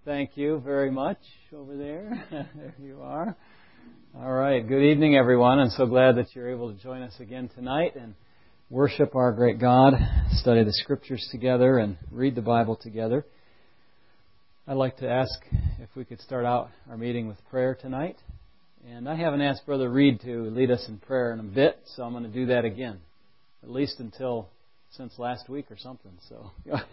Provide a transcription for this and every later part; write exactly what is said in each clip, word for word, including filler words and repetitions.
Thank you very much over there. There you are. All right. Good evening, everyone. I'm so glad that you're able to join us again tonight and worship our great God, study the Scriptures together, and read the Bible together. I'd like to ask if we could start out our meeting with prayer tonight. And I haven't asked Brother Reed to lead us in prayer in a bit, so I'm going to do that again, at least until since last week or something. So.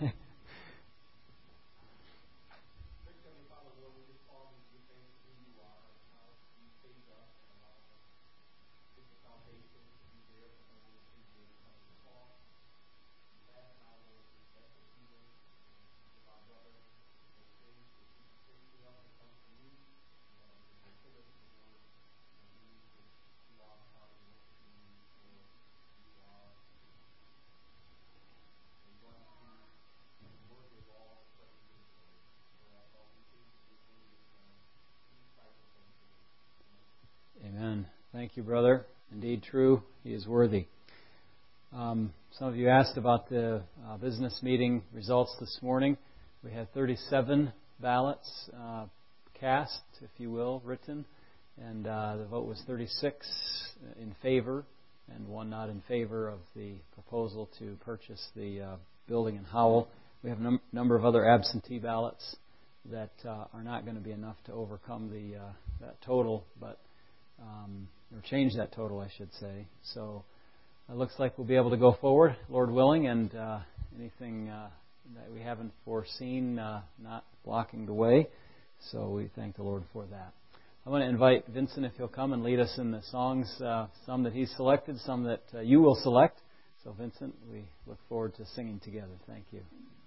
Amen. Thank you, brother. Indeed true. He is worthy. Um, some of you asked about the uh, business meeting results this morning. We had thirty-seven ballots uh, cast, if you will, written, and uh, the vote was thirty-six in favor and one not in favor of the proposal to purchase the uh, building in Howell. We have a num- number of other absentee ballots that uh, are not going to be enough to overcome the uh, that total, but Um, or change that total, I should say. So it looks like we'll be able to go forward, Lord willing, and uh, anything uh, that we haven't foreseen uh, not blocking the way. So we thank the Lord for that. I want to invite Vincent, if he'll come and lead us in the songs, uh, some that he's selected, some that uh, you will select. So Vincent, we look forward to singing together. Thank you.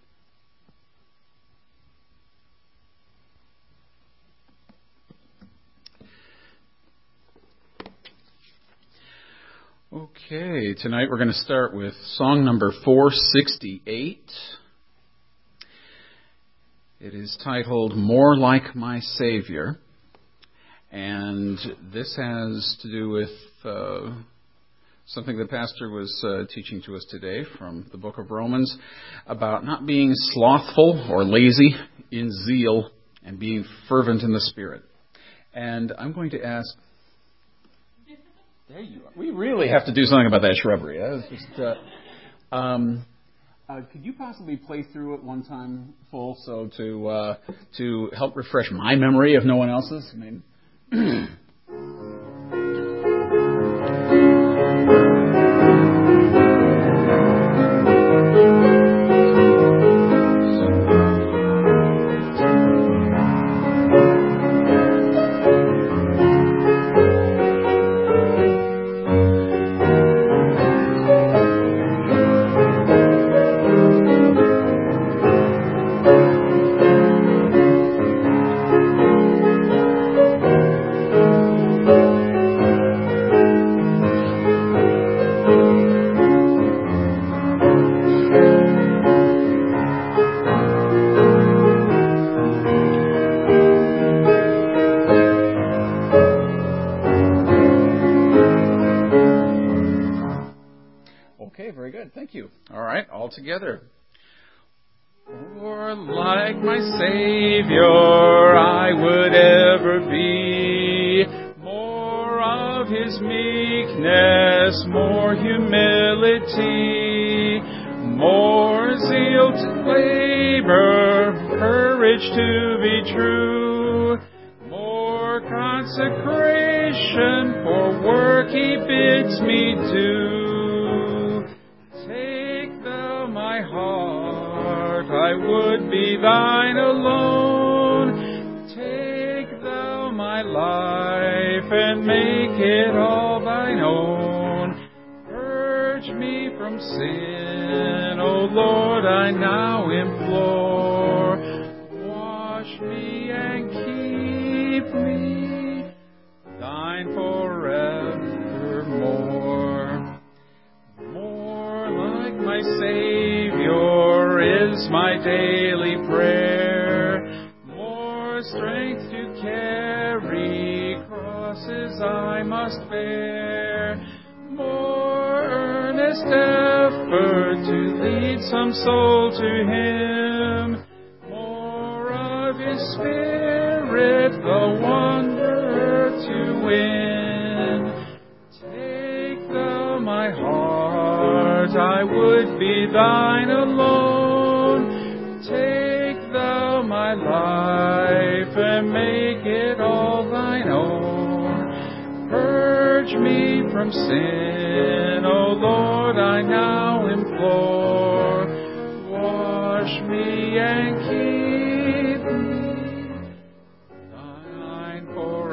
Okay, tonight we're going to start with song number four sixty-eight. It is titled More Like My Savior, and this has to do with uh, something the pastor was uh, teaching to us today from the book of Romans about not being slothful or lazy in zeal and being fervent in the Spirit. And I'm going to ask... There you are. We really have to do something about that shrubbery. That was just, uh, um, uh, could you possibly play through it one time full, so to uh, to help refresh my memory if no one else's? I mean. Together. More like my Savior I would ever be, more of His meekness, more humility, more zeal to labor, courage to be true, more consecration for work He bids me do. My heart, I would be thine alone. Take thou my life and make it all thine own. Purge me from sin, O Lord, I now implore. Wash me and keep me thine forevermore. More like my Savior is my daily prayer, more strength to carry crosses I must bear, more earnest effort to lead some soul to Him, more of His be thine alone. Take thou my life and make it all thine own. Purge me from sin, O Lord, I now implore. Wash me and keep me thine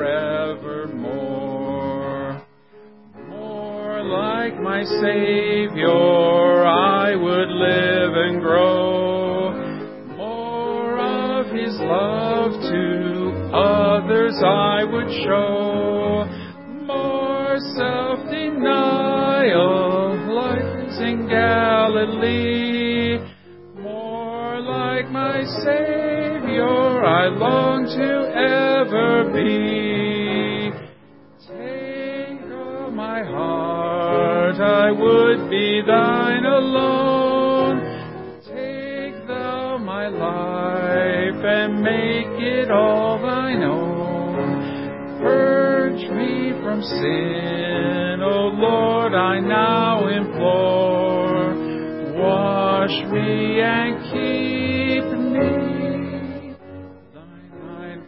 forevermore. More like my Savior I would live and grow. More of His love to others I would show. More self-denial like in Galilee. More like my Savior I long to ever be. Take all my heart, I would be thine alone. Take thou my life and make it all thine own. Purge me from sin, O Lord, I now implore. Wash me and keep me thine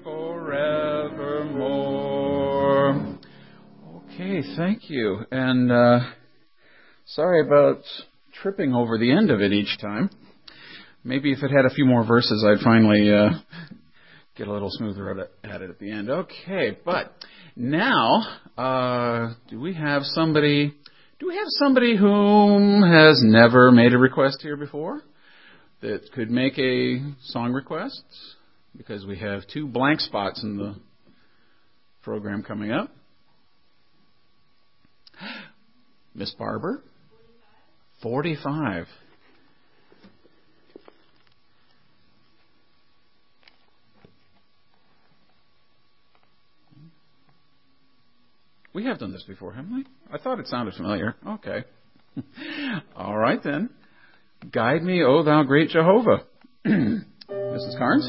forevermore. Okay, thank you. And uh, sorry about tripping over the end of it each time. Maybe if it had a few more verses, I'd finally uh, get a little smoother at it, at it at the end. Okay, but now, uh, do we have somebody... Do we have somebody whom has never made a request here before that could make a song request? Because we have two blank spots in the program coming up. Miss Barber? forty-five. We have done this before, haven't we? I thought it sounded familiar. Okay. All right, then. Guide me, O thou great Jehovah. Missus Carnes?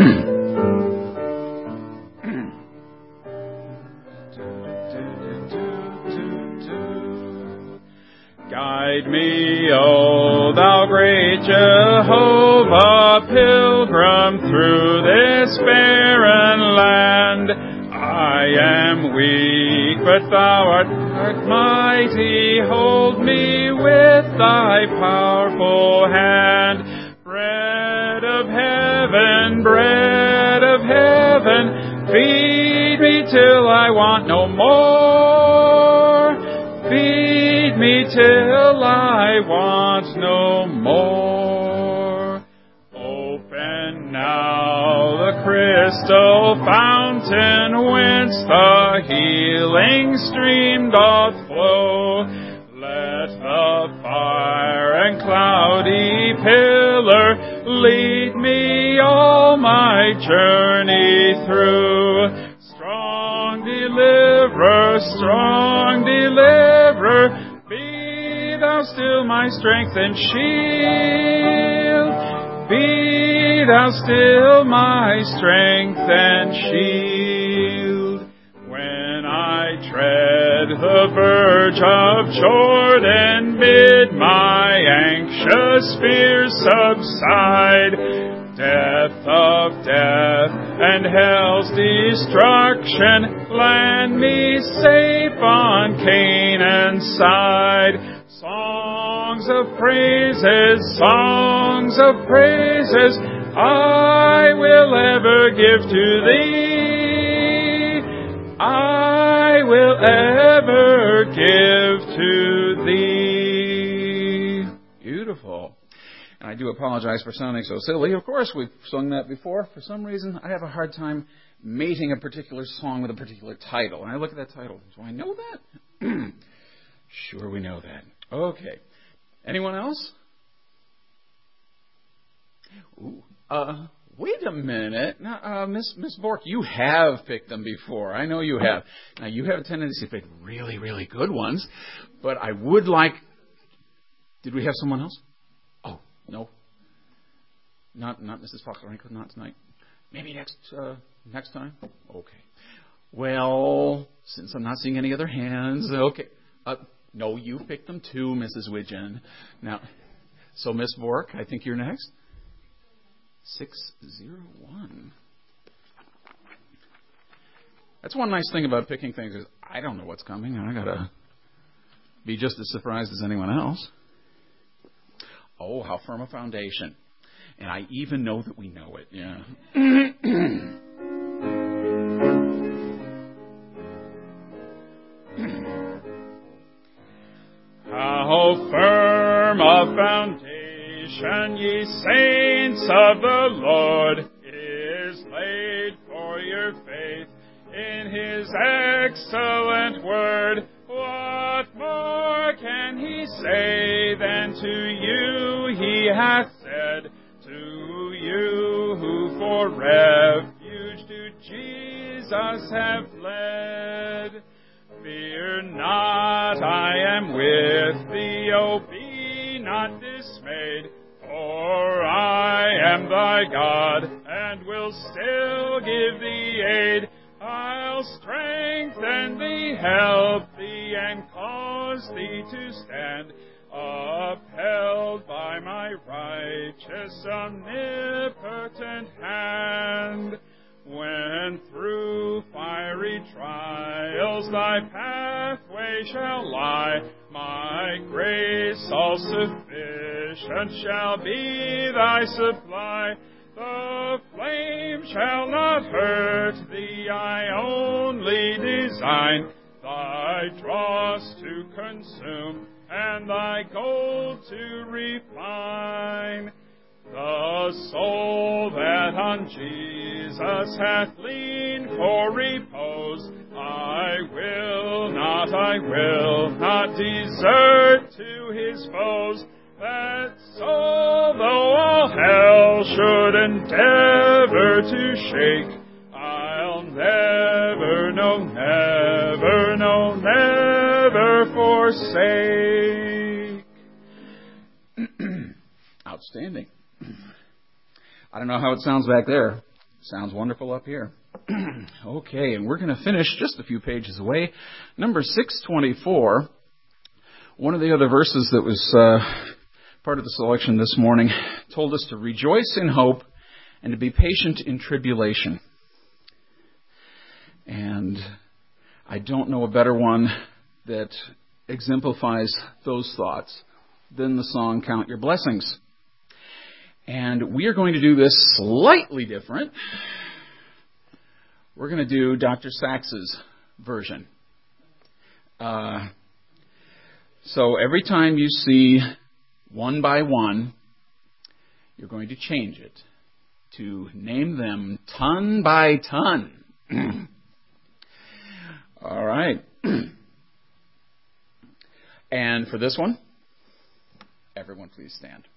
Guide me, O thou great Jehovah, pilgrim through this barren land. I am weak, but thou art mighty. Hold me with thy powerful hand. Bread of heaven, bread of heaven, feed me till I want no more. Feed me till I want no more. Open now the crystal fountain whence the healing stream doth flow. Let the fire and cloudy pillar lead me all my journey through. Strong deliverer, strong deliverer, be thou still my strength and shield. Be thou still my strength and shield. When I tread the verge of Jordan, bid my anxious fears subside. Death of death and hell's destruction, land me safe on Canaan's side. Songs of praises, songs of praises, I will ever give to thee. I will ever give to thee. Beautiful. And I do apologize for sounding so silly. Of course, we've sung that before. For some reason, I have a hard time mating a particular song with a particular title. And I look at that title. Do I know that? Sure, we know that. Okay. Anyone else? Ooh. Uh, wait a minute. Now, uh, Miss Miss Bork, you have picked them before. I know you have. Now, you have a tendency to pick really, really good ones. But I would like... Did we have someone else? Oh, no. Not not Missus Foxarenko, not tonight. Maybe next uh, next time? Okay. Well, since I'm not seeing any other hands, okay. Uh, no, you picked them too, Missus Widgeon. Now, So, Miss Bork, I think you're next. six zero one. That's one nice thing about picking things is I don't know what's coming, and I got to be just as surprised as anyone else. Oh, how firm a foundation. And I even know that we know it. Yeah. How firm a foundation, ye saints of the Lord, is laid for your faith in His excellent word. What more can He say than to you He hath said? To you who for refuge to Jesus have fled. Fear not, I am with thee, O be not dismayed, for I am thy God, and will still give thee aid. I'll strengthen thee, help thee, and cause thee to stand, upheld by my righteous, omnipotent hand. When through fiery trials thy pathway shall lie, my grace all sufficient shall be thy supply. The flame shall not hurt thee, I only design thy dross to consume, and thy gold to refine. The soul that on Jesus hath leaned for repose, I will not, I will not desert to his foes. That soul, though all hell should endeavor to shake, I'll never, no, never, no, never forsake. Outstanding. I don't know how it sounds back there. Sounds wonderful up here. Okay, and we're going to finish just a few pages away. Number six twenty-four. One of the other verses that was uh, part of the selection this morning told us to rejoice in hope and to be patient in tribulation. And I don't know a better one that exemplifies those thoughts than the song Count Your Blessings. And we are going to do this slightly different. We're going to do Doctor Sax's version. Uh, so every time you see one by one, you're going to change it to name them ton by ton. All right. And for this one, everyone please stand.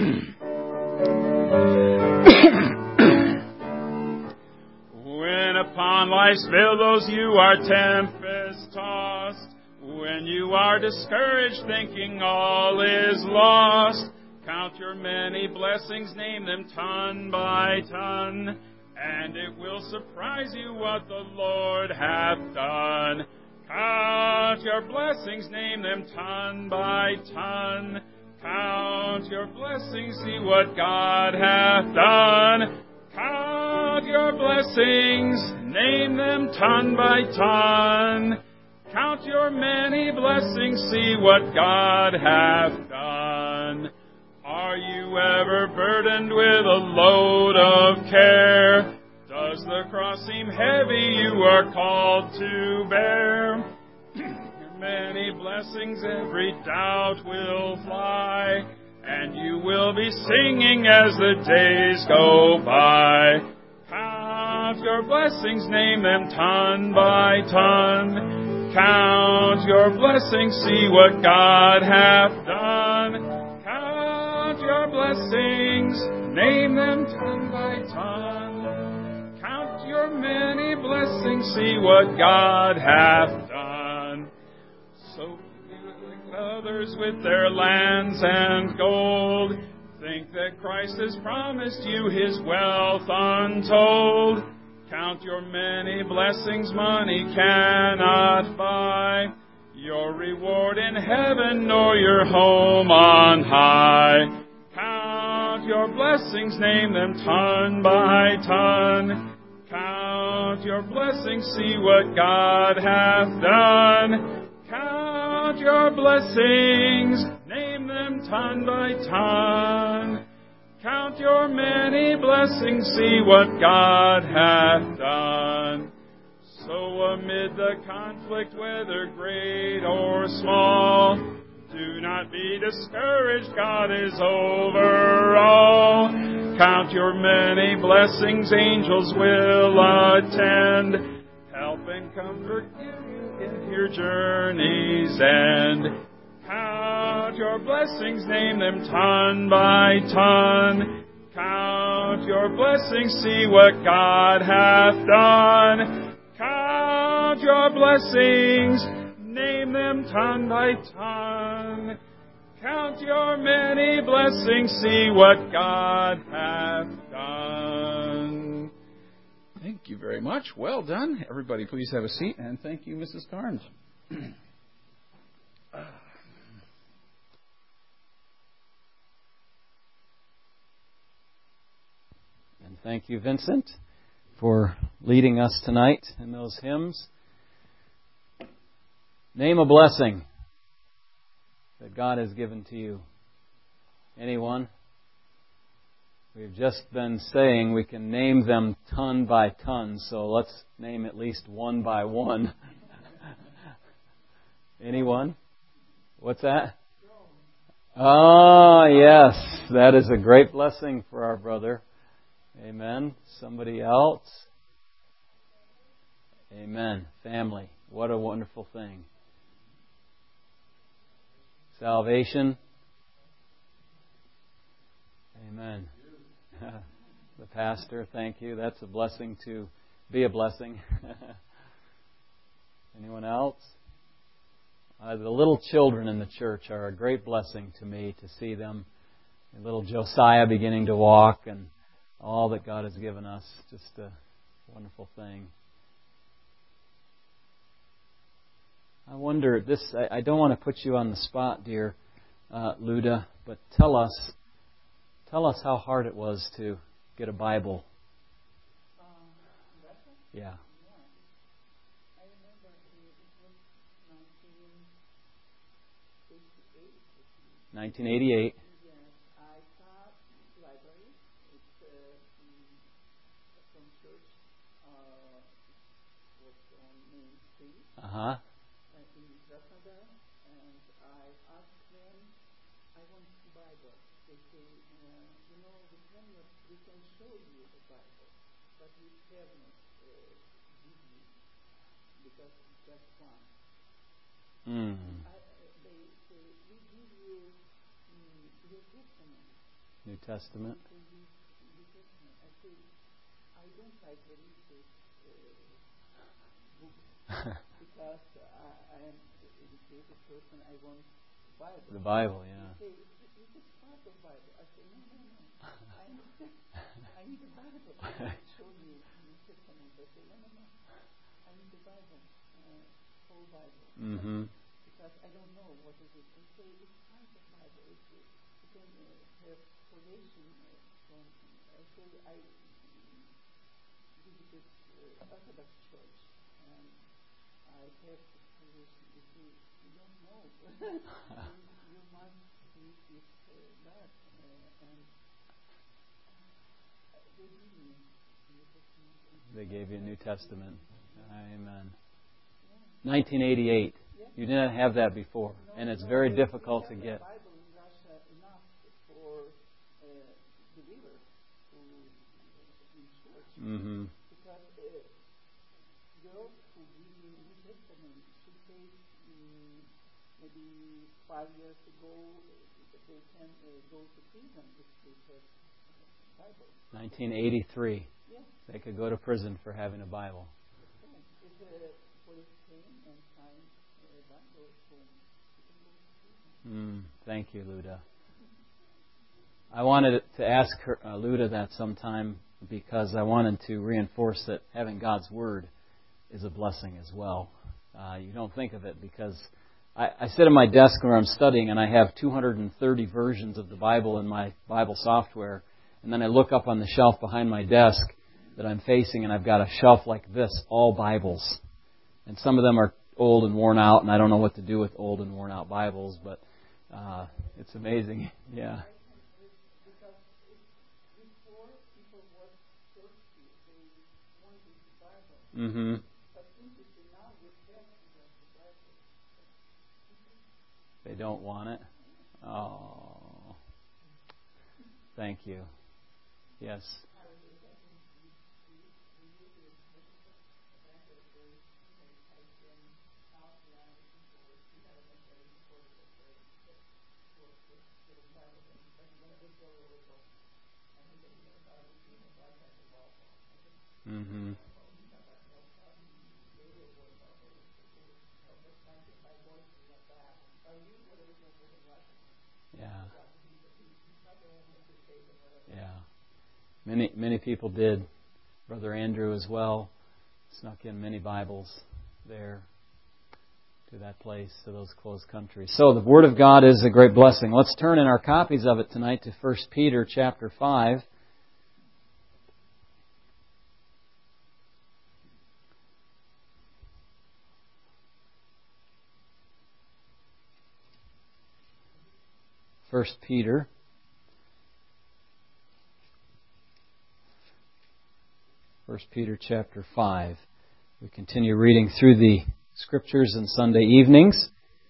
When upon life's billows you are tempest-tossed, when you are discouraged thinking all is lost, count your many blessings, name them ton by ton, and it will surprise you what the Lord hath done. Count your blessings, name them ton by ton. Count your blessings, see what God hath done. Count your blessings, name them ton by ton. Count your many blessings, see what God hath done. Are you ever burdened with a load of care? Does the cross seem heavy you are called to bear? Many blessings, every doubt will fly, and you will be singing as the days go by. Count your blessings, name them ton by ton. Count your blessings, see what God hath done. Count your blessings, name them ton by ton. Count your many blessings, see what God hath done. So others with their lands and gold think that Christ has promised you his wealth untold. Count your many blessings money cannot buy, your reward in heaven nor your home on high. your blessings, name them ton by ton. Count your blessings, see what God hath done. Count your blessings, name them ton by ton. Count your many blessings, see what God hath done. So amid the conflict, whether great or small, do not be discouraged, God is over all. Count your many blessings, angels will attend, help and comfort you in your journey's end. Count your blessings, name them ton by ton. Count your blessings, see what God hath done. Count your blessings, name them ton by ton. Count your many blessings, see what God hath done. Thank you very much. Well done. Everybody, please have a seat. And thank you, Missus Carnes. And thank you, Vincent, for leading us tonight in those hymns. Name a blessing that God has given to you. Anyone? We've just been saying we can name them ton by ton, so let's name at least one by one. Anyone? What's that? Oh, yes. That is a great blessing for our brother. Amen. Somebody else? Amen. Family. What a wonderful thing. Salvation. Amen. The pastor, thank you. That's a blessing to be a blessing. Anyone else? Uh, the little children in the church are a great blessing to me to see them. And little Josiah beginning to walk and all that God has given us. Just a wonderful thing. I wonder, this. I, I don't want to put you on the spot, dear uh, Luda, but tell us, tell us how hard it was to get a Bible. Um, yeah. yeah. I remember it was nineteen eighty-eight. nineteen eighty-eight. Yes, I found library. It's uh, from church. Uh, was on Main Street. Uh huh. In Krasnodar, and I asked them, I want the Bible. They say, uh, you know, we cannot, we can show you the Bible, but we cannot uh, give you, because it's just one. Mm. I, uh, they say, we give you um, New Testament. New Testament. They use New Testament. I say, I don't like to read this uh, book. Because uh, I am an educated person, I want the Bible. The Bible, yeah. They say, this is part of the Bible. I say, no, no, no. I need, I need the Bible. I show you New Testament. I say, no, no, no. I need the Bible, uh, whole Bible. Mm-hmm. Because I don't know what is it. They say, it's part of the Bible. It's, uh, you can uh, have salvation uh, from. I say, I visited uh, Orthodox Church. And I have salvation. You see, you don't know. you, you must meet with uh, God. Uh, and uh, they give me New Testament. They gave you a New Testament. Amen. nineteen eighty-eight. You didn't have that before, No, and it's no, very we difficult to have get. The Bible in Russia enough for uh, believers who uh, in church. Mm-hmm. Because uh, girls who give me New Testament should say um, maybe five years ago uh, they can uh, go to prison if they have uh, Bible. nineteen eighty-three. Yes. They could go to prison for having a Bible. Okay. If the police came and signed a Bible for you can go to prison. Mm, thank you, Luda. I wanted to ask her, uh, Luda that sometime because I wanted to reinforce that having God's Word is a blessing as well. Uh, you don't think of it because I, I sit at my desk where I'm studying, and I have two hundred thirty versions of the Bible in my Bible software. And then I look up on the shelf behind my desk that I'm facing, and I've got a shelf like this, all Bibles. And some of them are old and worn out, and I don't know what to do with old and worn out Bibles, but uh, it's amazing. Yeah. Mm-hmm. They don't want it? Oh. Thank you. Yes. Mm-hmm. Yeah. Yeah. Many many people did. Brother Andrew as well snuck in many Bibles there to that place, to those closed countries. So the Word of God is a great blessing. Let's turn in our copies of it tonight to First Peter chapter five. First Peter. First Peter chapter five. We continue reading through the Scriptures on Sunday evenings.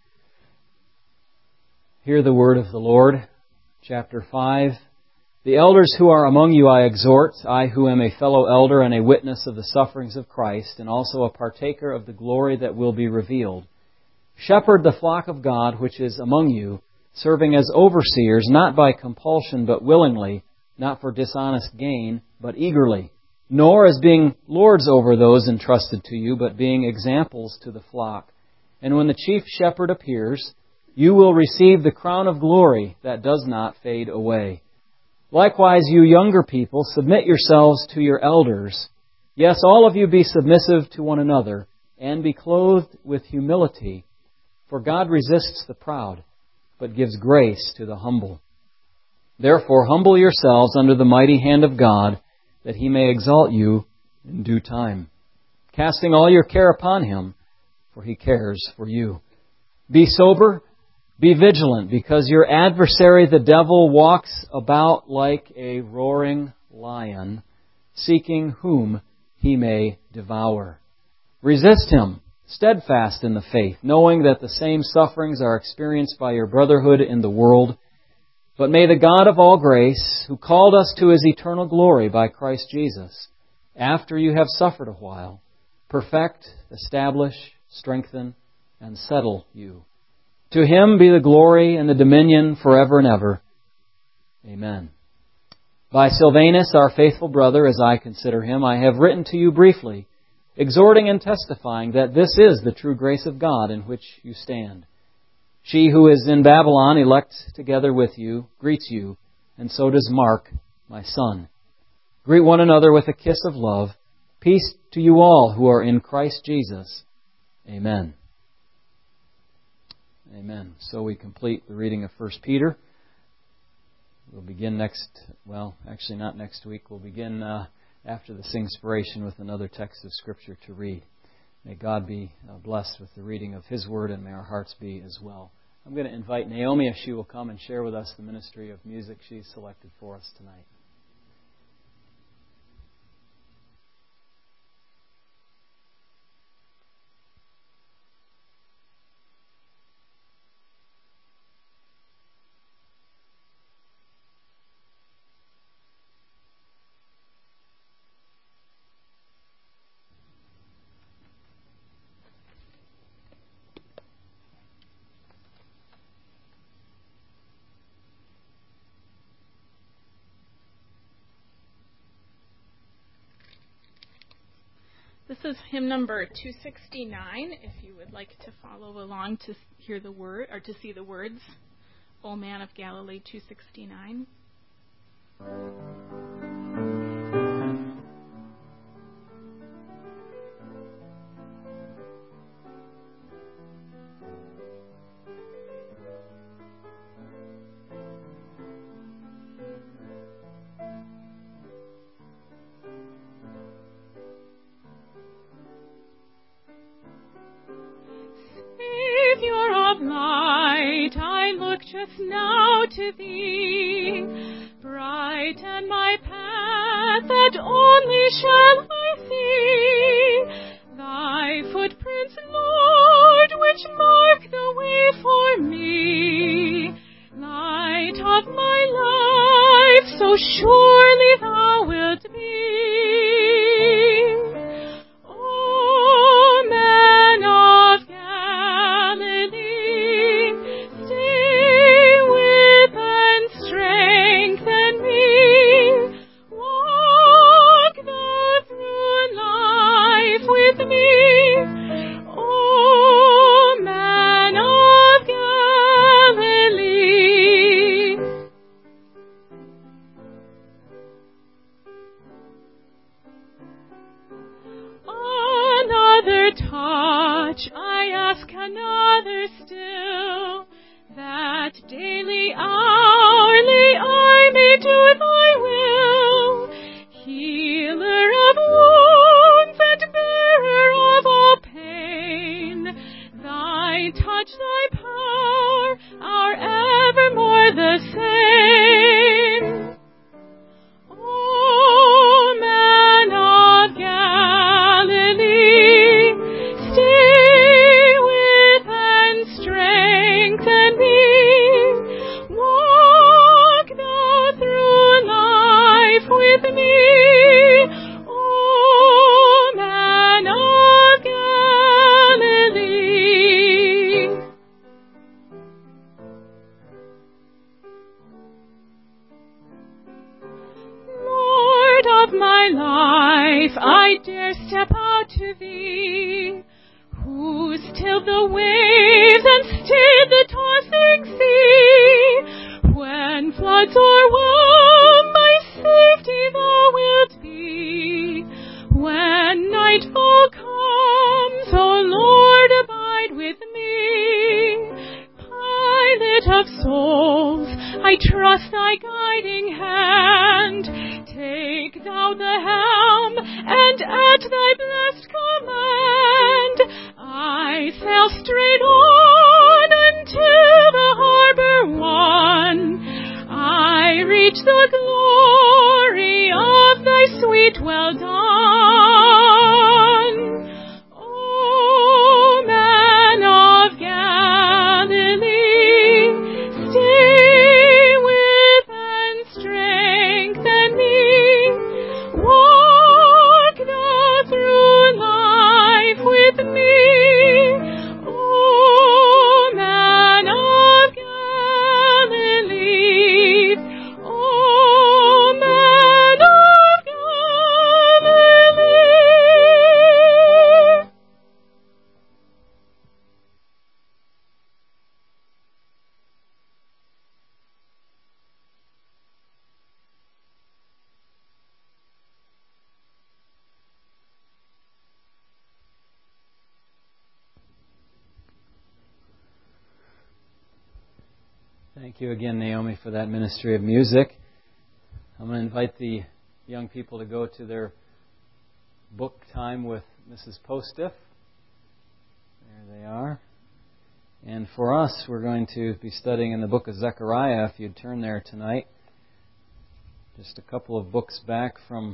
Hear the word of the Lord. Chapter five. The elders who are among you I exhort, I who am a fellow elder and a witness of the sufferings of Christ, and also a partaker of the glory that will be revealed. Shepherd the flock of God which is among you, serving as overseers, not by compulsion, but willingly, not for dishonest gain, but eagerly, nor as being lords over those entrusted to you, but being examples to the flock. And when the chief shepherd appears, you will receive the crown of glory that does not fade away. Likewise, you younger people, submit yourselves to your elders. Yes, all of you be submissive to one another, and be clothed with humility, for God resists the proud, but gives grace to the humble. Therefore, humble yourselves under the mighty hand of God, that He may exalt you in due time, casting all your care upon Him, for He cares for you. Be sober, be vigilant, because your adversary the devil walks about like a roaring lion, seeking whom he may devour. Resist him, steadfast in the faith, knowing that the same sufferings are experienced by your brotherhood in the world. But may the God of all grace, who called us to His eternal glory by Christ Jesus, after you have suffered a while, perfect, establish, strengthen, and settle you. To Him be the glory and the dominion forever and ever. Amen. By Silvanus, our faithful brother, as I consider him, I have written to you briefly, exhorting and testifying that this is the true grace of God in which you stand. She who is in Babylon, elect together with you, greets you, and so does Mark, my son. Greet one another with a kiss of love. Peace to you all who are in Christ Jesus. Amen. Amen. So we complete the reading of First Peter. We'll begin next, well, actually not next week. We'll begin uh, after the Singspiration with another text of Scripture to read. May God be uh, blessed with the reading of His Word, and may our hearts be as well. I'm going to invite Naomi if she will come and share with us the ministry of music she's selected for us tonight. This is hymn number two sixty-nine, if you would like to follow along to hear the word, or to see the words. O Man of Galilee, two sixty-nine. Lord only shall I see. Thy footprints, Lord, which mark the way for me. Light of my life, so surely thou wilt be. O Man of Galilee, stay with and strengthen me. Walk thou through life with me. O Man of Galilee. Another touch, I ask another still, that daily, hourly I may do thy will. Healer of wounds and bearer of all pain, thy touch, thy power are evermore the same. O Man of Galilee, stay with and strengthen me. Walk thou through life with me. O Man of Galilee. Lord of my life, I dare step out to thee, who stilled the waves and stayed the tossing sea. When floods o'erwhelm, my safety thou wilt be. When nightfall comes, O Lord, abide with me. Pilot of souls, I trust thy guiding hand. Take thou the helm, and at thy blessed command, I sail straight on until the harbor won. I reach the glory of thy sweet well done. O Man of Galilee, stay with and strengthen me. Walk thou through life with me. O Man of Galilee. O Man of Galilee. Thank you again, Naomi, for that ministry of music. I'm going to invite the young people to go to their book time with Missus Postiff. There they are. And for us, we're going to be studying in the book of Zechariah, if you'd turn there tonight. Just a couple of books back from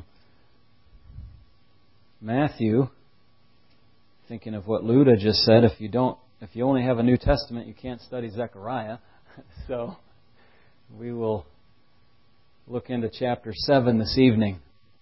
Matthew. Thinking of what Luda just said, if you don't, if you only have a New Testament, you can't study Zechariah. So we will look into chapter seven this evening.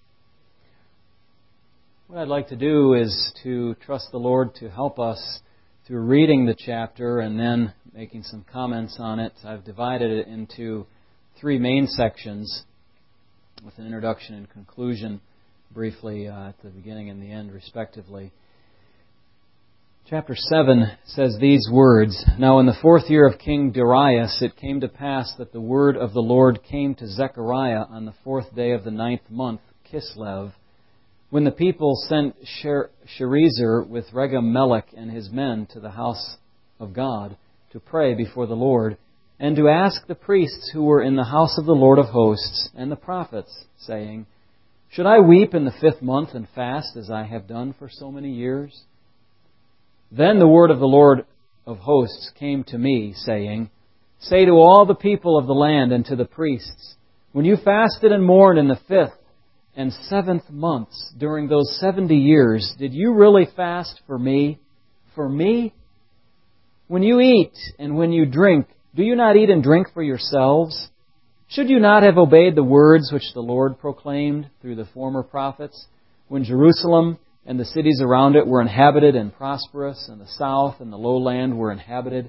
What I'd like to do is to trust the Lord to help us through reading the chapter and then making some comments on it. I've divided it into three main sections with an introduction and conclusion briefly uh, at the beginning and the end, respectively. Chapter seven says these words, Now in the fourth year of King Darius it came to pass that the word of the Lord came to Zechariah on the fourth day of the ninth month, Kislev, when the people sent Sherezer with Regem-Melech and his men to the house of God to pray before the Lord, and to ask the priests who were in the house of the Lord of hosts and the prophets, saying, Should I weep in the fifth month and fast as I have done for so many years? Then the word of the Lord of hosts came to me, saying, Say to all the people of the land and to the priests, When you fasted and mourned in the fifth and seventh months, during those seventy years, did you really fast for me? For me? When you eat and when you drink, do you not eat and drink for yourselves? Should you not have obeyed the words which the Lord proclaimed through the former prophets, when Jerusalem and the cities around it were inhabited and prosperous, and the south and the lowland were inhabited?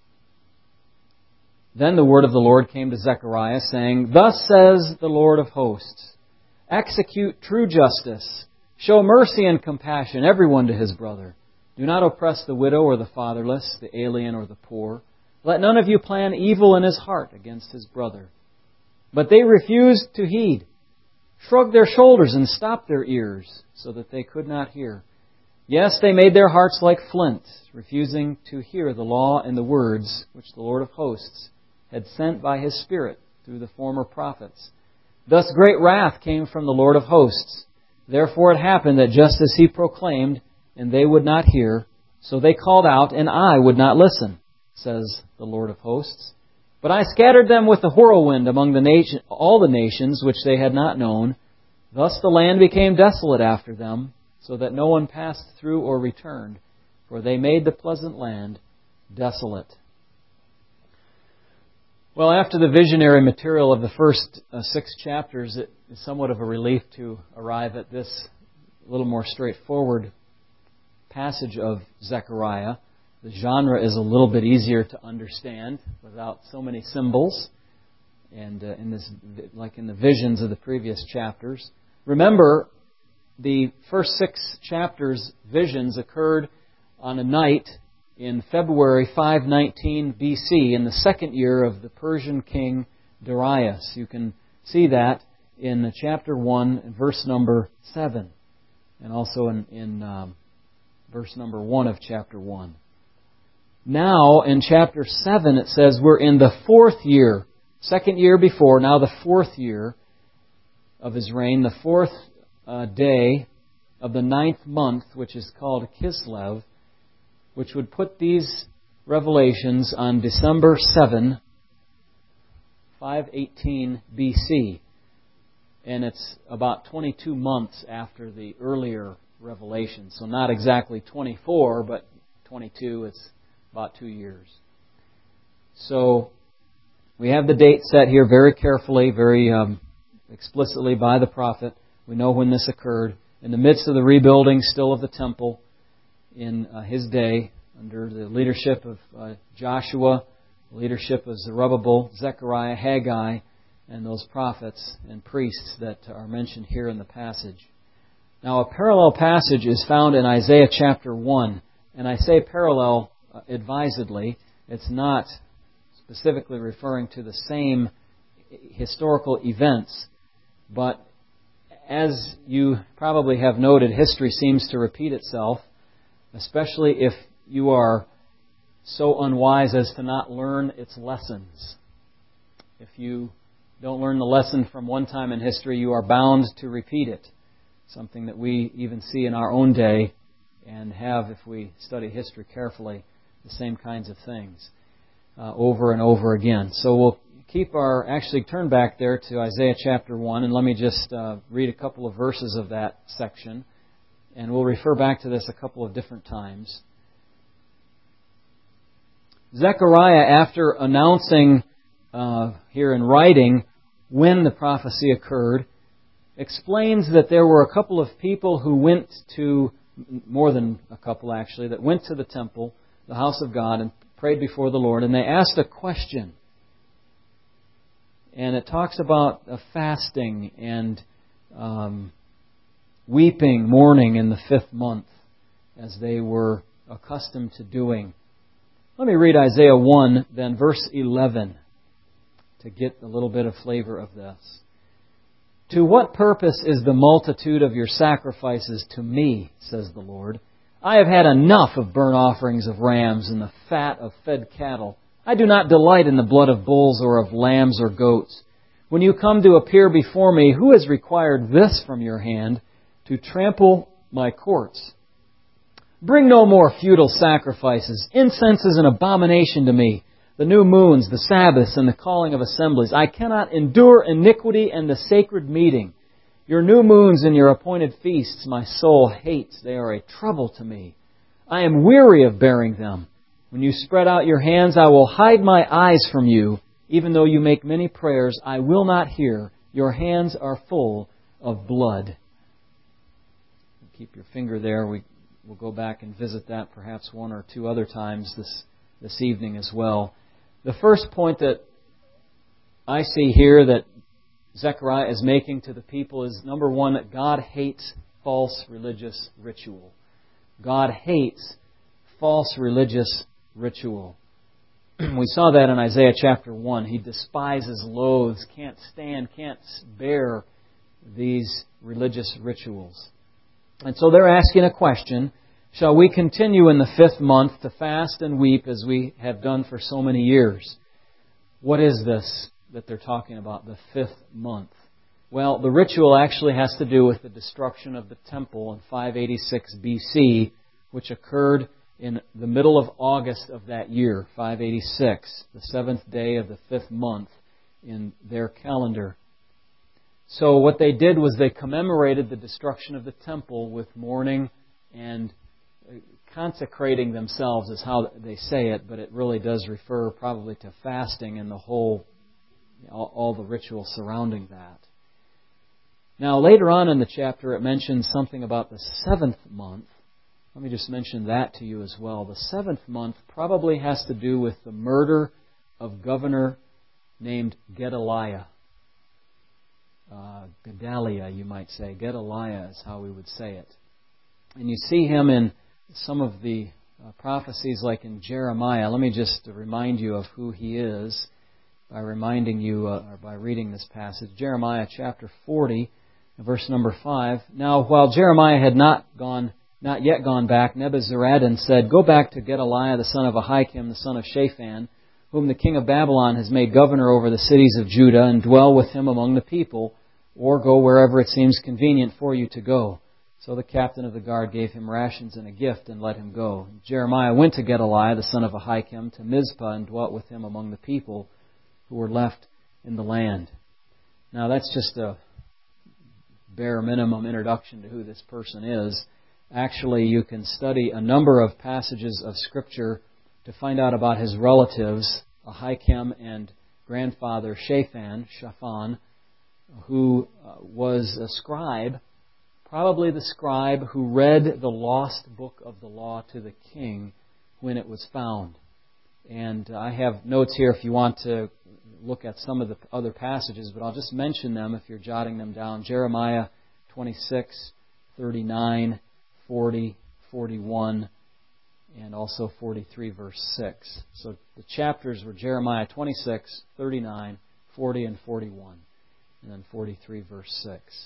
Then the word of the Lord came to Zechariah, saying, Thus says the Lord of hosts, execute true justice, show mercy and compassion, everyone to his brother. Do not oppress the widow or the fatherless, the alien or the poor. Let none of you plan evil in his heart against his brother. But they refused to heed, shrugged their shoulders and stopped their ears, so that they could not hear. Yes, they made their hearts like flint, refusing to hear the law and the words which the Lord of hosts had sent by His Spirit through the former prophets. Thus great wrath came from the Lord of hosts. Therefore it happened that just as He proclaimed, and they would not hear, so they called out, and I would not listen, says the Lord of hosts. But I scattered them with the whirlwind among the nation, all the nations which they had not known. Thus the land became desolate after them, so that no one passed through or returned, for they made the pleasant land desolate. Well, after the visionary material of the first uh, six chapters, it is somewhat of a relief to arrive at this little more straightforward passage of Zechariah. The genre is a little bit easier to understand without so many symbols, and uh, in this, like in the visions of the previous chapters. Remember, the first six chapters' visions occurred on a night in February five nineteen B C, in the second year of the Persian king Darius. You can see that in chapter one, verse number seven, and also in, in um, verse number one of chapter one. Now, in chapter seven, it says we're in the fourth year, second year before, now the fourth year of his reign, the fourth uh, day of the ninth month, which is called Kislev, which would put these revelations on December seventh, five eighteen B C. And it's about twenty-two months after the earlier revelation. So not exactly twenty-four, but twenty-two. It's about two years. So we have the date set here very carefully, very um, explicitly by the prophet. We know when this occurred. In the midst of the rebuilding still of the temple in uh, his day, under the leadership of uh, Joshua, the leadership of Zerubbabel, Zechariah, Haggai, and those prophets and priests that are mentioned here in the passage. Now, a parallel passage is found in Isaiah chapter one. And I say parallel uh, advisedly. It's not specifically referring to the same historical events. But as you probably have noted, history seems to repeat itself, especially if you are so unwise as to not learn its lessons. If you don't learn the lesson from one time in history, you are bound to repeat it. Something that we even see in our own day and have, if we study history carefully, the same kinds of things uh, over and over again. So we'll keep our, actually turn back there to Isaiah chapter one, and let me just uh, read a couple of verses of that section. And we'll refer back to this a couple of different times. Zechariah, after announcing uh, here in writing when the prophecy occurred, explains that there were a couple of people who went to, more than a couple actually, that went to the temple, the house of God, and prayed before the Lord, and they asked a question. And it talks about uh, fasting and um, weeping, mourning in the fifth month, as they were accustomed to doing. Let me read Isaiah one, then verse eleven, to get a little bit of flavor of this. To what purpose is the multitude of your sacrifices to me, says the Lord? I have had enough of burnt offerings of rams and the fat of fed cattle. I do not delight in the blood of bulls or of lambs or goats. When you come to appear before me, who has required this from your hand, to trample my courts? Bring no more futile sacrifices. Incense is an abomination to me. The new moons, the Sabbaths, and the calling of assemblies. I cannot endure iniquity and the sacred meeting. Your new moons and your appointed feasts my soul hates. They are a trouble to me. I am weary of bearing them. When you spread out your hands, I will hide my eyes from you. Even though you make many prayers, I will not hear. Your hands are full of blood. Keep your finger there. We will go back and visit that perhaps one or two other times this, this evening as well. The first point that I see here that Zechariah is making to the people is, number one, that God hates false religious ritual. God hates false religious ritual. We saw that in Isaiah chapter one. He despises, loathes, can't stand, can't bear these religious rituals. And so they're asking a question, shall we continue in the fifth month to fast and weep as we have done for so many years? What is this that they're talking about, the fifth month? Well, the ritual actually has to do with the destruction of the temple in five eighty-six B C, which occurred in the middle of August of that year, five eighty-six, the seventh day of the fifth month in their calendar. So what they did was they commemorated the destruction of the temple with mourning and consecrating themselves, is how they say it, but it really does refer probably to fasting and the whole, all, all the ritual surrounding that. Now later on in the chapter it mentions something about the seventh month. Let me just mention that to you as well. The seventh month probably has to do with the murder of governor named Gedaliah. Uh, Gedaliah, you might say. Gedaliah is how we would say it. And you see him in some of the uh, prophecies like in Jeremiah. Let me just remind you of who he is by reminding you, uh, or by reading this passage. Jeremiah chapter forty, verse number five. Now, while Jeremiah had not gone Not yet gone back, Nebuzaradan said, Go back to Gedaliah, the son of Ahikam, the son of Shaphan, whom the king of Babylon has made governor over the cities of Judah, and dwell with him among the people, or go wherever it seems convenient for you to go. So the captain of the guard gave him rations and a gift, and let him go. Jeremiah went to Gedaliah, the son of Ahikam, to Mizpah, and dwelt with him among the people who were left in the land. Now that's just a bare minimum introduction to who this person is. Actually, you can study a number of passages of Scripture to find out about his relatives, Ahikam and grandfather Shaphan, Shaphan, who was a scribe, probably the scribe who read the lost book of the law to the king when it was found. And I have notes here if you want to look at some of the other passages, but I'll just mention them if you're jotting them down. Jeremiah twenty-six, thirty-nine, forty, forty-one, and also forty-three, verse six. So the chapters were Jeremiah twenty-six, thirty-nine, forty, and forty-one. And then forty-three, verse six.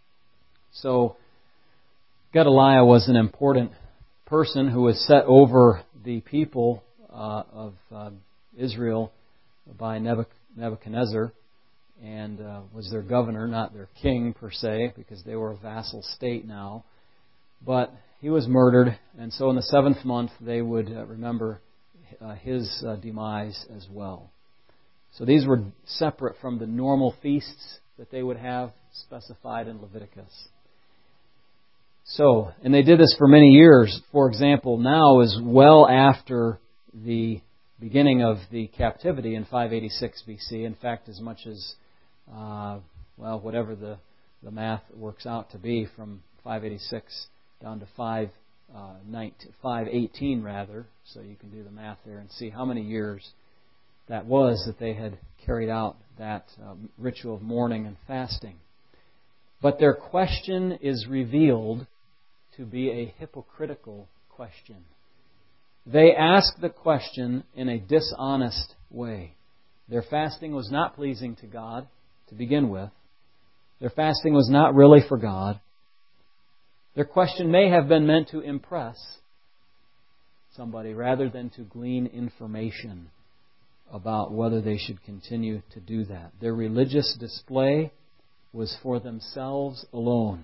So Gedaliah was an important person who was set over the people uh, of uh, Israel by Nebuchadnezzar, and uh, was their governor, not their king per se, because they were a vassal state now. But he was murdered, and so in the seventh month they would uh, remember uh, his uh, demise as well. So these were separate from the normal feasts that they would have specified in Leviticus. So, and they did this for many years. For example, now is well after the beginning of the captivity in five eighty-six B C. In fact, as much as, uh, well, whatever the, the math works out to be, from five eighty-six down to five eighteen rather. So you can do the math there and see how many years that was that they had carried out that um, ritual of mourning and fasting. But their question is revealed to be a hypocritical question. They ask the question in a dishonest way. Their fasting was not pleasing to God to begin with. Their fasting was not really for God. Their question may have been meant to impress somebody rather than to glean information about whether they should continue to do that. Their religious display was for themselves alone.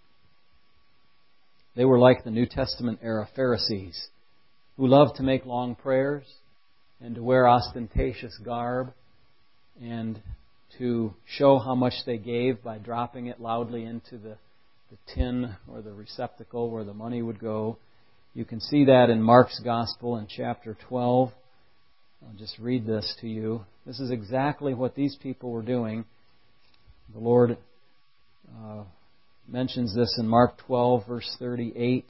They were like the New Testament era Pharisees, who loved to make long prayers and to wear ostentatious garb and to show how much they gave by dropping it loudly into the, the tin or the receptacle where the money would go. You can see that in Mark's Gospel in chapter twelve. I'll just read this to you. This is exactly what these people were doing. The Lord uh, mentions this in Mark twelve, verse thirty-eight.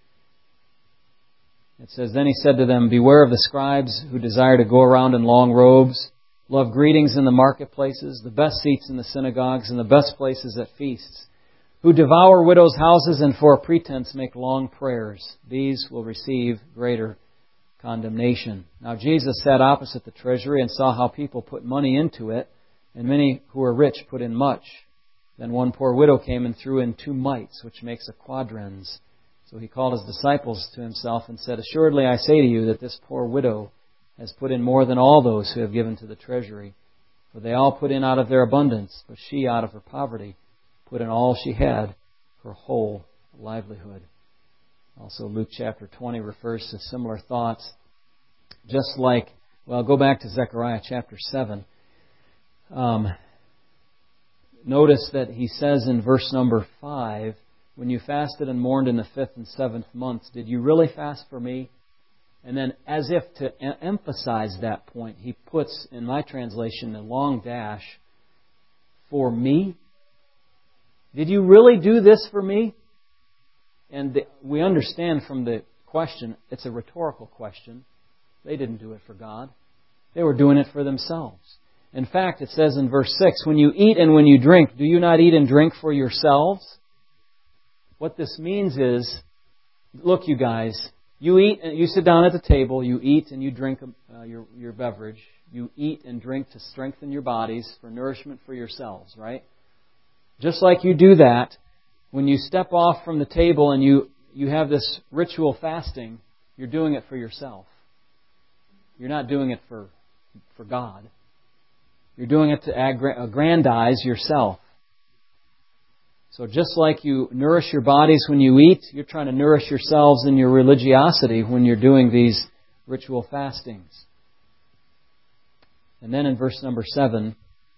It says, "Then he said to them, 'Beware of the scribes who desire to go around in long robes, love greetings in the marketplaces, the best seats in the synagogues, and the best places at feasts, who devour widows' houses and for a pretense make long prayers. These will receive greater condemnation.'" Now Jesus sat opposite the treasury and saw how people put money into it, and many who were rich put in much. Then one poor widow came and threw in two mites, which makes a quadrans. So he called his disciples to himself and said, "Assuredly I say to you that this poor widow has put in more than all those who have given to the treasury. For they all put in out of their abundance, but she out of her poverty put in all she had, her whole livelihood." Also Luke chapter twenty refers to similar thoughts. Just like, well, go back to Zechariah chapter seven. Um, notice that he says in verse number five, "When you fasted and mourned in the fifth and seventh months, did you really fast for me?" And then, as if to em- emphasize that point, he puts, in my translation, a long dash, "For me? Did you really do this for me?" And the, we understand from the question, it's a rhetorical question. They didn't do it for God. They were doing it for themselves. In fact, it says in verse six, "When you eat and when you drink, do you not eat and drink for yourselves?" What this means is, look, you guys, you eat, you sit down at the table, you eat and you drink uh, your, your beverage. You eat and drink to strengthen your bodies for nourishment for yourselves, right? Just like you do that, when you step off from the table and you, you have this ritual fasting, you're doing it for yourself. You're not doing it for, for God. You're doing it to aggrandize yourself. So just like you nourish your bodies when you eat, you're trying to nourish yourselves in your religiosity when you're doing these ritual fastings. And then in verse number seven,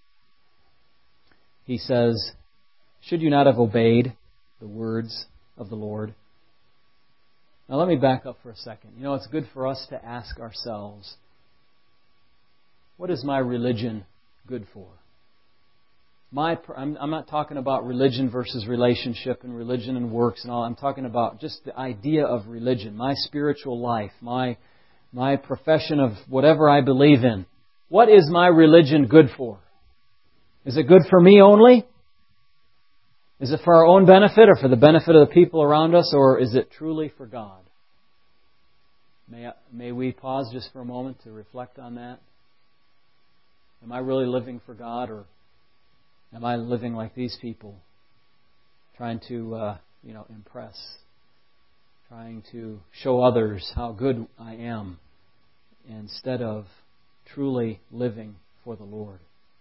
he says, "Should you not have obeyed the words of the Lord?" Now let me back up for a second. You know, it's good for us to ask ourselves, what is my religion good for? My, I'm, I'm not talking about religion versus relationship and religion and works and all. I'm talking about just the idea of religion, my spiritual life, my, my profession of whatever I believe in. What is my religion good for? Is it good for me only? Is it for our own benefit or for the benefit of the people around us, or is it truly for God? May, I, may we pause just for a moment to reflect on that? Am I really living for God, or am I living like these people, trying to, uh, you know, impress, trying to show others how good I am, instead of truly living for the Lord?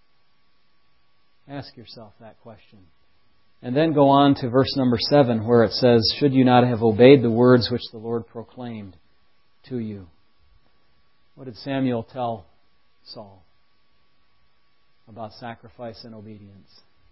Ask yourself that question. And then go on to verse number seven, where it says, "Should you not have obeyed the words which the Lord proclaimed to you?" What did Samuel tell Saul about sacrifice and obedience?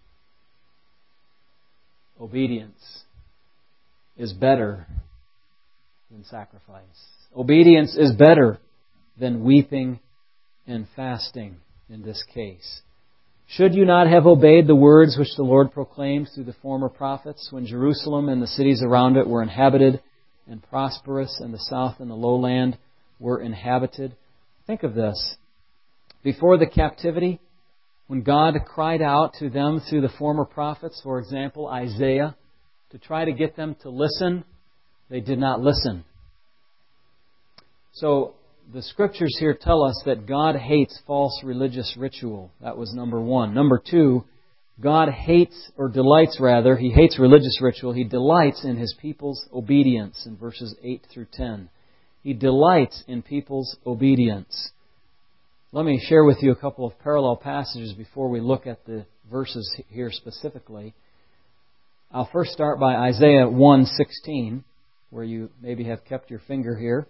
Obedience is better than sacrifice. Obedience is better than weeping and fasting in this case. "Should you not have obeyed the words which the Lord proclaimed through the former prophets, when Jerusalem and the cities around it were inhabited and prosperous, and the south and the lowland were inhabited?" Think of this. Before the captivity, when God cried out to them through the former prophets, for example, Isaiah, to try to get them to listen, they did not listen. So the Scriptures here tell us that God hates false religious ritual. That was number one. Number two, God hates, or delights rather, He hates religious ritual. He delights in His people's obedience in verses eight through ten. He delights in people's obedience. Let me share with you a couple of parallel passages before we look at the verses here specifically. I'll first start by Isaiah one sixteen, where you maybe have kept your finger here.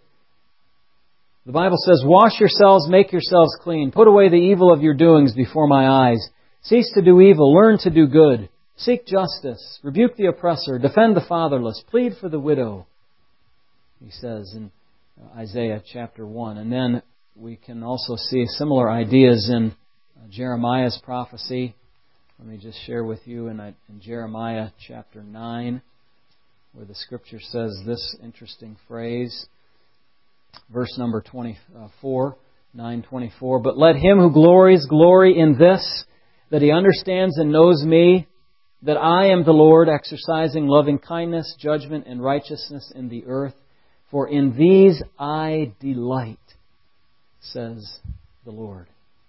The Bible says, "Wash yourselves, make yourselves clean. Put away the evil of your doings before my eyes. Cease to do evil, learn to do good. Seek justice, rebuke the oppressor, defend the fatherless, plead for the widow, he says in Isaiah chapter one. And then we can also see similar ideas in Jeremiah's prophecy. Let me just share with you in, in Jeremiah chapter nine, where the Scripture says this interesting phrase. Verse number twenty-four, nine twenty-four. But let him who glories glory in this, that he understands and knows me, that I am the Lord, exercising loving kindness, judgment, and righteousness in the earth. For in these I delight, says the Lord.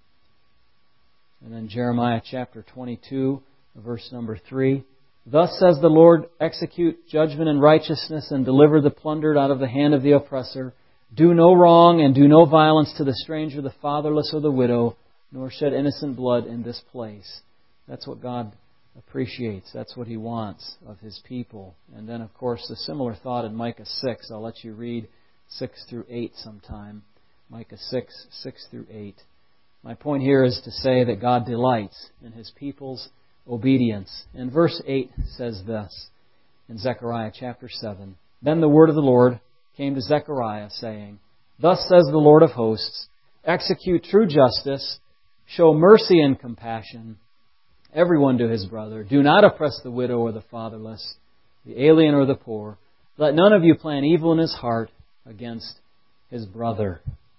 And then Jeremiah chapter twenty-two, verse number three. Thus says the Lord, execute judgment and righteousness, and deliver the plundered out of the hand of the oppressor. Do no wrong, and do no violence to the stranger, the fatherless, or the widow, nor shed innocent blood in this place. That's what God appreciates. That's what He wants of His people. And then, of course, a similar thought in Micah six. I'll let you read six through eight sometime. Micah six, six through eight. My point here is to say that God delights in His people's obedience. And verse eight says this in Zechariah chapter seven. Then the word of the Lord came to Zechariah, saying, Thus says the Lord of hosts, execute true justice, show mercy and compassion, everyone to his brother. Do not oppress the widow or the fatherless, the alien or the poor. Let none of you plan evil in his heart against his brother.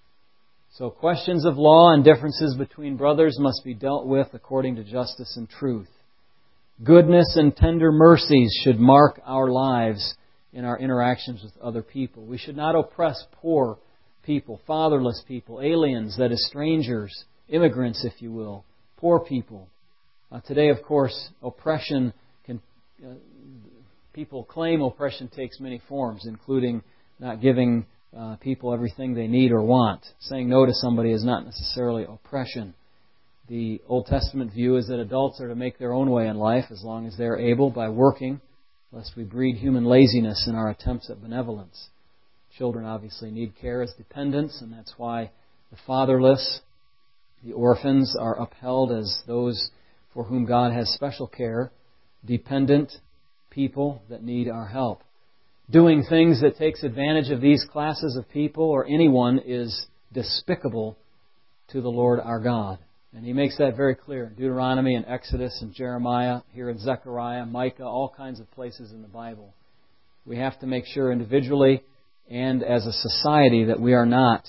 So questions of law and differences between brothers must be dealt with according to justice and truth. Goodness and tender mercies should mark our lives in our interactions with other people. We should not oppress poor people, fatherless people, aliens, that is strangers, immigrants, if you will, poor people. Uh, today, of course, oppression can, uh, people claim oppression takes many forms, including not giving uh, people everything they need or want. Saying no to somebody is not necessarily oppression. The Old Testament view is that adults are to make their own way in life as long as they are able by working, lest we breed human laziness in our attempts at benevolence. Children obviously need care as dependents, and that's why the fatherless, the orphans, are upheld as those for whom God has special care, dependent people that need our help. Doing things that takes advantage of these classes of people or anyone is despicable to the Lord our God. And He makes that very clear in Deuteronomy and Exodus and Jeremiah, here in Zechariah, Micah, all kinds of places in the Bible. We have to make sure individually and as a society that we are not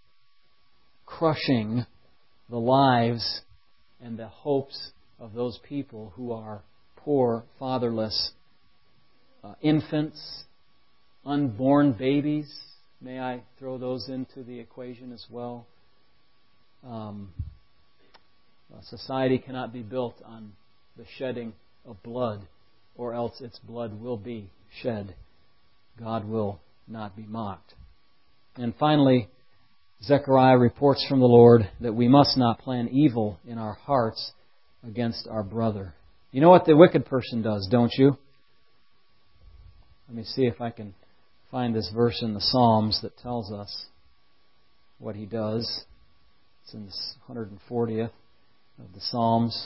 crushing the lives and the hopes of those people who are poor, fatherless, uh, infants, unborn babies. May I throw those into the equation as well? Um, society cannot be built on the shedding of blood, or else its blood will be shed. God will not be mocked. And finally, Zechariah reports from the Lord that we must not plan evil in our hearts against our brother. You know what the wicked person does, don't you? Let me see if I can find this verse in the Psalms that tells us what he does. It's in the one hundred fortieth of the Psalms.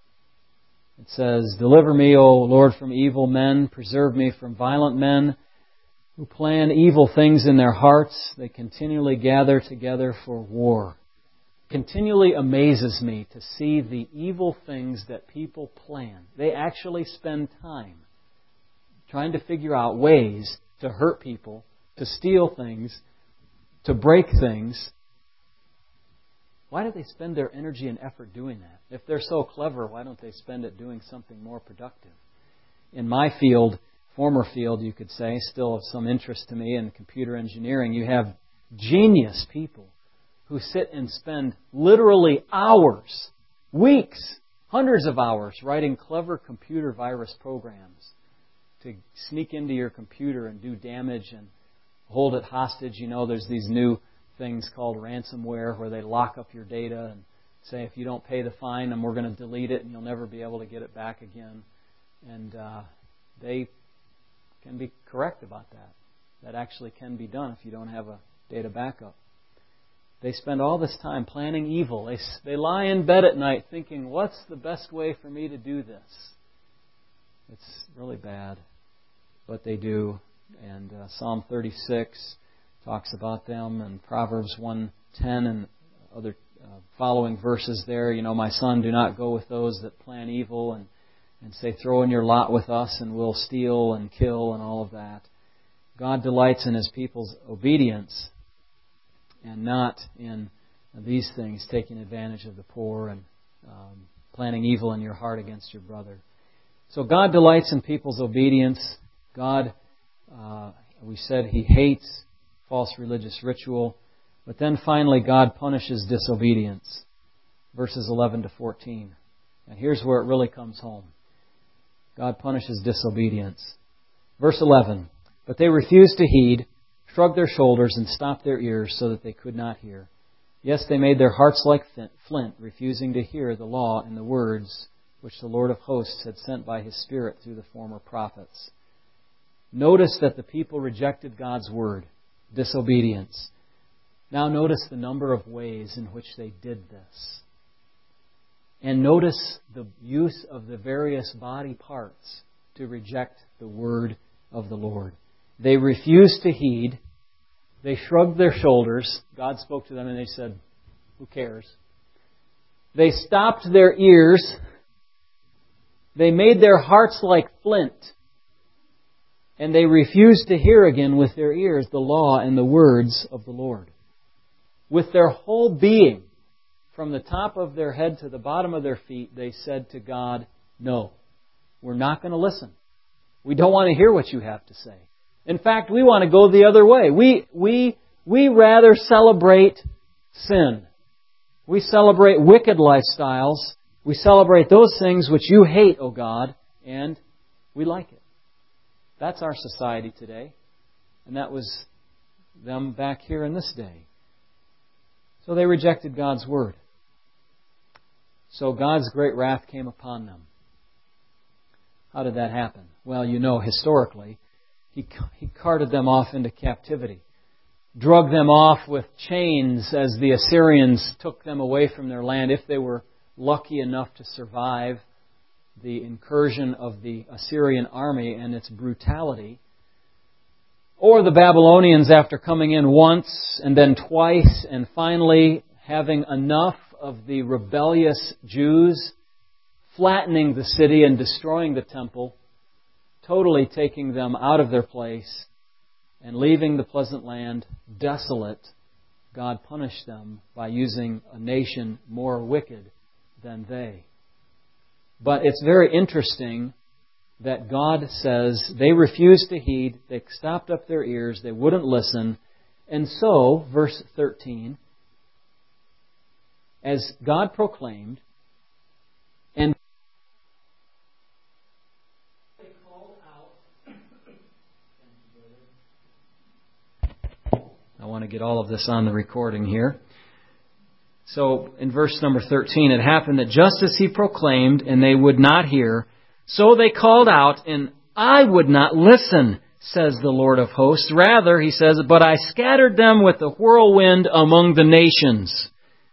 It says, Deliver me, O Lord, from evil men. Preserve me from violent men who plan evil things in their hearts. They continually gather together for war. Continually amazes me to see the evil things that people plan. They actually spend time trying to figure out ways to hurt people, to steal things, to break things. Why do they spend their energy and effort doing that? If they're so clever, why don't they spend it doing something more productive? In my field, former field, you could say, still of some interest to me in computer engineering, you have genius people who sit and spend literally hours, weeks, hundreds of hours writing clever computer virus programs to sneak into your computer and do damage and hold it hostage. You know, there's these new things called ransomware where they lock up your data and say, if you don't pay the fine, then we're going to delete it and you'll never be able to get it back again. And uh, they can be correct about that. That actually can be done if you don't have a data backup. They spend all this time planning evil. They, they lie in bed at night thinking, what's the best way for me to do this? It's really bad, but they do. And uh, Psalm thirty-six talks about them, and Proverbs one ten and other uh, following verses there. You know, my son, do not go with those that plan evil and, and say, throw in your lot with us and we'll steal and kill and all of that. God delights in His people's obedience and not in these things, taking advantage of the poor and um, planning evil in your heart against your brother. So God delights in people's obedience. God, uh, we said He hates false religious ritual. But then finally, God punishes disobedience. Verses eleven to fourteen. And here's where it really comes home. God punishes disobedience. Verse eleven. But they refused to heed, shrugged their shoulders, and stopped their ears so that they could not hear. Yes, they made their hearts like flint, refusing to hear the law and the words which the Lord of hosts had sent by His Spirit through the former prophets. Notice that the people rejected God's word, disobedience. Now notice the number of ways in which they did this. And notice the use of the various body parts to reject the word of the Lord. They refused to heed. They shrugged their shoulders. God spoke to them and they said, who cares? They stopped their ears. They made their hearts like flint. And they refused to hear again with their ears the law and the words of the Lord. With their whole being, from the top of their head to the bottom of their feet, they said to God, no, we're not going to listen. We don't want to hear what you have to say. In fact, we want to go the other way. We, we, we rather celebrate sin. We celebrate wicked lifestyles. We celebrate those things which you hate, O God, and we like it. That's our society today. And that was them back here in this day. So they rejected God's word. So God's great wrath came upon them. How did that happen? Well, you know, historically, He, he carted them off into captivity, drug them off with chains as the Assyrians took them away from their land, if they were lucky enough to survive the incursion of the Assyrian army and its brutality. Or the Babylonians, after coming in once and then twice and finally having enough of the rebellious Jews, flattening the city and destroying the temple, totally taking them out of their place and leaving the pleasant land desolate, God punished them by using a nation more wicked than they. But it's very interesting that God says they refused to heed, they stopped up their ears, they wouldn't listen. And so, verse thirteen, as God proclaimed, and they called out. I want to get all of this on the recording here. So, in verse number thirteen, it happened that just as He proclaimed, and they would not hear, so they called out, and I would not listen, says the Lord of hosts. Rather, He says, but I scattered them with the whirlwind among the nations.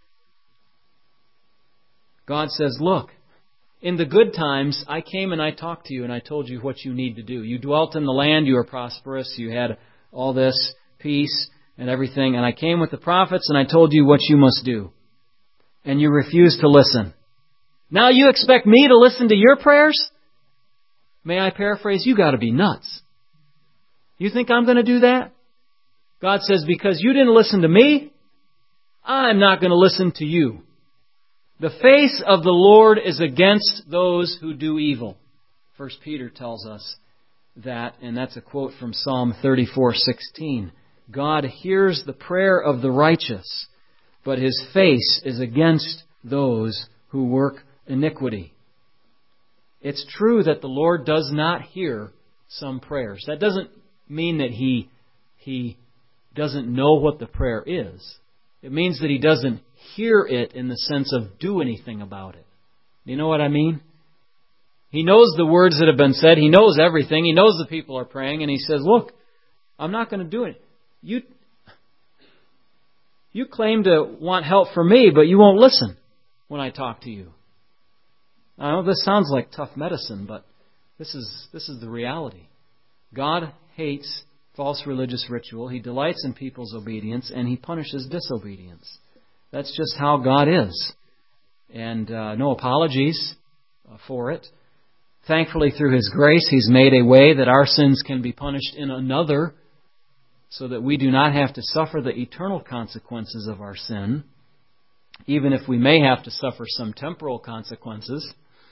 God says, look, in the good times, I came and I talked to you and I told you what you need to do. You dwelt in the land, you were prosperous, you had all this peace and everything. And I came with the prophets and I told you what you must do. And you refused to listen. Now you expect me to listen to your prayers? May I paraphrase? You got to be nuts. You think I'm going to do that? God says, because you didn't listen to me, I'm not going to listen to you. The face of the Lord is against those who do evil. First Peter tells us that, and that's a quote from Psalm thirty-four sixteen. God hears the prayer of the righteous, but His face is against those who work iniquity. It's true that the Lord does not hear some prayers. That doesn't mean that He, he doesn't know what the prayer is. It means that He doesn't hear it in the sense of do anything about it. You know what I mean? He knows the words that have been said. He knows everything. He knows the people are praying. And He says, look, I'm not going to do it. You, You claim to want help from me, but you won't listen when I talk to you. I know this sounds like tough medicine, but this is this is the reality. God hates false religious ritual. He delights in people's obedience, and He punishes disobedience. That's just how God is. And uh, no apologies for it. Thankfully, through His grace, He's made a way that our sins can be punished in another, so that we do not have to suffer the eternal consequences of our sin, even if we may have to suffer some temporal consequences.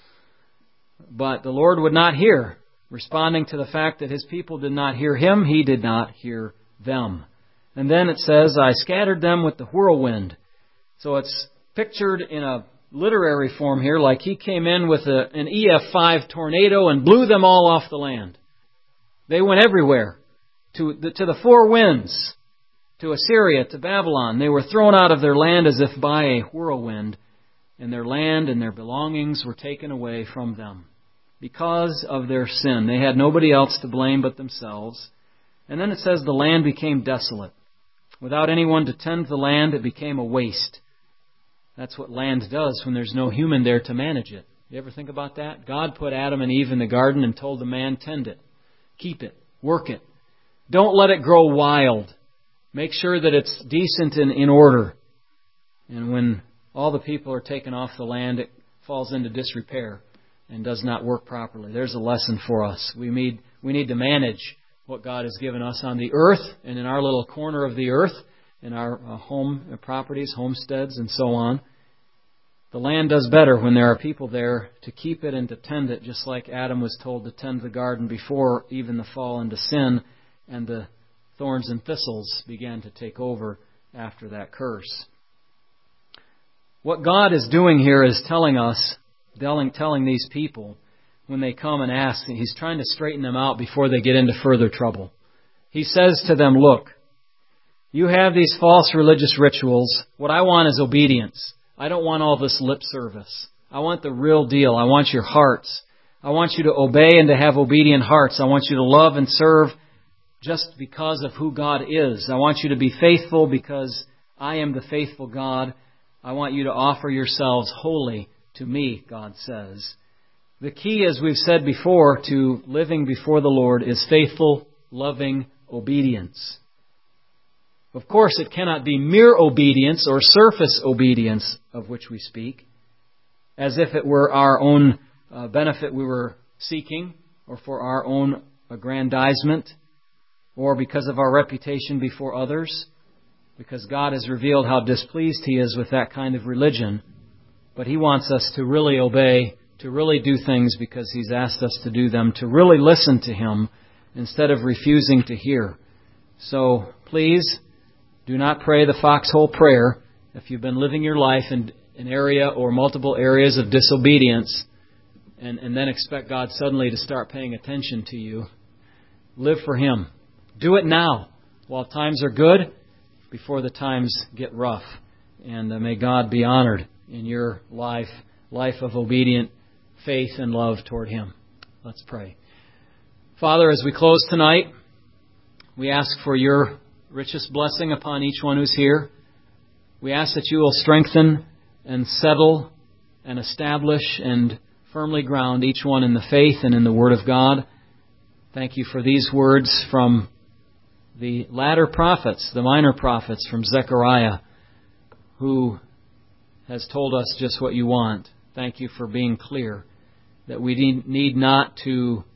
But the Lord would not hear. Responding to the fact that His people did not hear Him, He did not hear them. And then it says, I scattered them with the whirlwind. So it's pictured in a literary form here, like He came in with a, an E F five tornado and blew them all off the land. They went everywhere, to the, to the four winds, to Assyria, to Babylon. They were thrown out of their land as if by a whirlwind, and their land and their belongings were taken away from them because of their sin. They had nobody else to blame but themselves. And then it says the land became desolate. Without anyone to tend the land, it became a waste. That's what land does when there's no human there to manage it. You ever think about that? God put Adam and Eve in the garden and told the man, tend it, keep it, work it. Don't let it grow wild. Make sure that it's decent and in order. And when all the people are taken off the land, it falls into disrepair and does not work properly. There's a lesson for us. We need, we need to manage what God has given us on the earth and in our little corner of the earth, in our uh, home uh, properties, homesteads, and so on. The land does better when there are people there to keep it and to tend it, just like Adam was told to tend the garden before even the fall into sin, and the thorns and thistles began to take over after that curse. What God is doing here is telling us, telling, telling these people, when they come and ask, He's trying to straighten them out before they get into further trouble. He says to them, look, you have these false religious rituals. What I want is obedience. I don't want all this lip service. I want the real deal. I want your hearts. I want you to obey and to have obedient hearts. I want you to love and serve just because of who God is. I want you to be faithful because I am the faithful God. I want you to offer yourselves wholly to me, God says. The key, as we've said before, to living before the Lord is faithful, loving obedience. Of course, it cannot be mere obedience or surface obedience of which we speak, as if it were our own uh, benefit we were seeking, or for our own aggrandizement, or because of our reputation before others, because God has revealed how displeased He is with that kind of religion. But He wants us to really obey, to really do things because He's asked us to do them, to really listen to Him instead of refusing to hear. So please, do not pray the foxhole prayer if you've been living your life in an area or multiple areas of disobedience and, and then expect God suddenly to start paying attention to you. Live for Him. Do it now while times are good before the times get rough. And uh, may God be honored in your life, life of obedient faith and love toward Him. Let's pray. Father, as we close tonight, we ask for your richest blessing upon each one who's here. We ask that you will strengthen and settle and establish and firmly ground each one in the faith and in the Word of God. Thank you for these words from the latter prophets, the minor prophets, from Zechariah, who has told us just what you want. Thank you for being clear that we need not to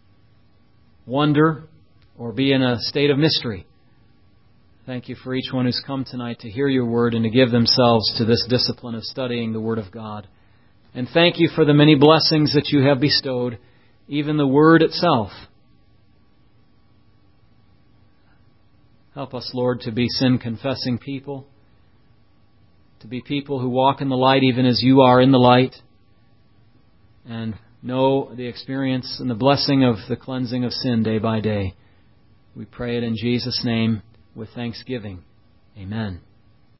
wonder or be in a state of mystery. Thank you for each one who's come tonight to hear your word and to give themselves to this discipline of studying the Word of God. And thank you for the many blessings that you have bestowed, even the Word itself. Help us, Lord, to be sin-confessing people, to be people who walk in the light even as you are in the light, and know the experience and the blessing of the cleansing of sin day by day. We pray it in Jesus' name with thanksgiving. Amen.